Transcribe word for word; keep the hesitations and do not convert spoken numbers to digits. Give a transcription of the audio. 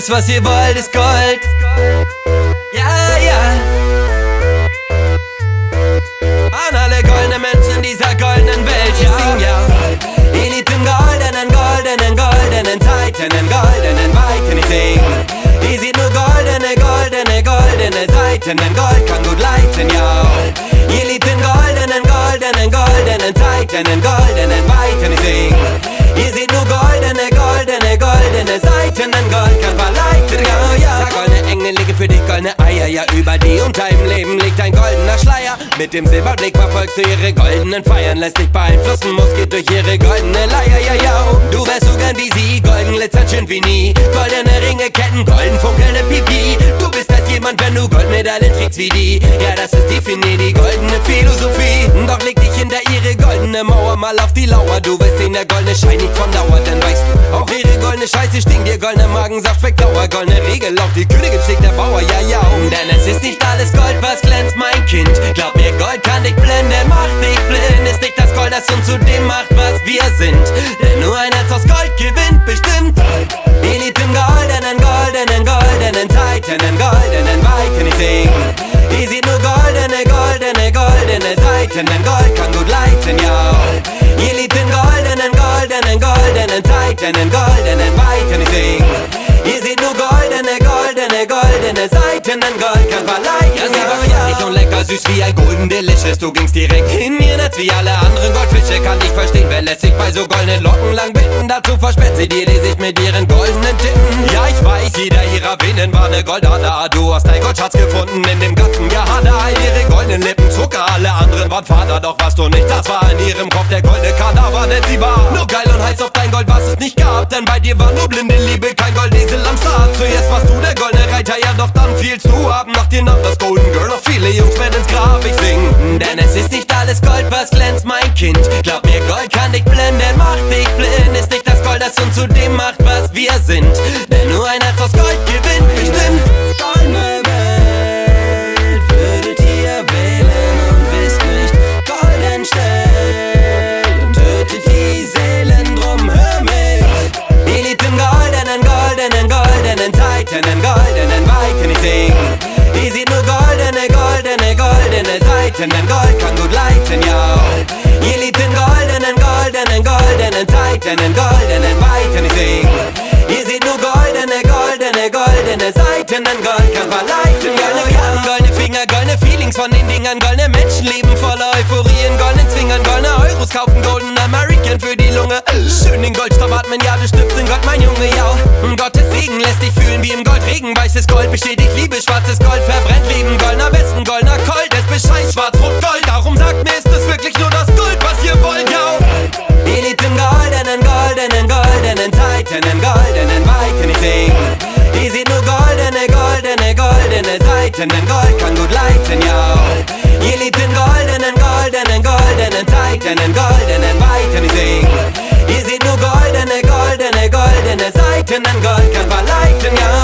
alles was ihr wollt ist Gold. Ja, ja. An alle goldenen Menschen in dieser goldenen Welt, ich sing ja. Ihr liebt in goldenen, goldenen, goldenen Zeiten, in goldenen Weiten, ich sing. Ihr seht nur goldene, goldene, goldene Seiten, denn Gold kann gut leiten, ja. Ihr liebt in goldenen, goldenen, goldenen Zeiten, in goldenen Weiten, ich sing. Ihr seht nur goldene, goldene, goldene Seiten, denn Gold kann verleiten, ja, ja. Ja, goldene Engel liegen für dich, goldene Eier, ja, über die und deinem Leben liegt ein goldener Schleier. Mit dem Silberblick verfolgst du ihre goldenen Feiern, lässt dich beeinflussen, Musst geht durch ihre goldene Leier, ja, ja. Du wärst so gern wie sie, golden glitzert schön wie nie. Goldene Ringe, Ketten, golden funkelnde Pipi. Du bist als jemand, wenn du Goldmedaillen trägst wie die. Ja, das ist definitiv die goldene Philosophie. Doch leg dich hinter ihre goldene Mauer mal auf die Lauer. Du wirst sehen, der goldene Schein nicht von Dauer, denn weißt du, auch ihre goldene Scheiße stinkt dir, goldene Magensaft schmeckt sauer. Goldene Regel, auch die Königin schlägt der Bauer, ja, ja. Denn es ist nicht alles Gold, was glänzt, mein Kind. Glaub mir, Gold kann dich blenden, macht dich blind. Ist nicht das Gold, das uns zu dem macht, was wir sind. Denn nur ein Herz aus Gold gewinnt bestimmt. Ihr liebt in goldenen, goldenen, goldenen Zeiten, in goldenen Weiten, ich sing. Ihr seht nur goldene, goldene, goldene Seiten, denn Gold kann gut leiten, ja. Ihr liebt in goldenen, goldenen, goldenen Zeiten, in goldenen Weiten, ich sing. Ihr seht nur goldene, goldene, goldene Seiten, denn Gold kann verleiten, ja. Sie war knackig und lecker, süß wie ein Golden Delicious. Du gingst direkt in ihr Netz wie alle anderen Goldfische. Kann ich verstehen, wer lässt sich bei so goldenen Locken lang bitten. Dazu versperrt sie dir die Sicht mit ihren goldenen Titten. Ja, ich weiß, jeder ihrer Venen war ne Goldader. Du hast dein Goldschatz gefunden in dem ganzen Gehader. Ihre goldenen Lippen Zucker, alle anderen waren Vater. Doch was du nicht, das war in ihrem Kopf der goldene Kadaver. Denn sie war nur geil und heiß auf dein Gold, was es nicht gab. Denn bei dir war nur blinde Liebe, kein Goldesel am Start. Zuerst warst du der goldene Reiter, ja doch dann fielst du ab. Nach dir nahm das Golden Girl, noch viele Jungs werden ins Grab, ich sing. Denn es ist nicht alles Gold, was glänzt, mein Kind. Glaub mir, Gold kann dich blenden, macht dich blind. Ist nicht das Gold, das uns zu dem macht, was wir sind. Denn nur ein Herz aus Gold gewinnt bestimmt. Goldene Welt würdet ihr wählen und wisst nicht, Gold entstellt und tötet die Seelen, drum hör mich. Ihr liebt in goldenen, goldenen, goldenen Zeiten, in goldenen Weiten, ich sing. Ihr seht nur goldene, goldene, goldene Seiten, denn Gold kann gut leiten, ja. Ihr liebt in goldenen, goldenen, goldenen Zeiten, in goldenen Weiten, ich sing. Ihr seht nur goldene, goldene, goldene Seiten, denn Gold kann verleiten, ja. Goldene Karten, goldene Finger, goldene Feelings von den Dingern, goldene Menschen leben voller Euphorie in goldenen Zwingern, goldene Euros kaufen, golden American für die Lunge. Schön den Goldstaub atmen, ja, du stirbst in Gold, mein Junge, ja. Gottes Segen lässt dich fühlen wie im Goldregen. Weißes Gold bestätigt Liebe, schwarzes Gold verbrennt Leben. Goldener Westen, goldener Colt, es bescheißt schwarz, rot, gold. Darum sagt mir, ist es wirklich nur das Gold, was ihr wollt, ja. Ihr liebt in goldenen, goldenen, goldenen Zeiten, in goldenen Weiten, ich sing. Ihr seht nur goldene, goldene, goldene Seiten, denn Gold kann gut leiten, ja. Ihr liebt in goldenen, goldenen, goldenen Zeiten, in goldenen Weiten, ich sing. Ihr seht nur goldene, goldene, goldene Seiten, denn Gold kann verleiten, ja.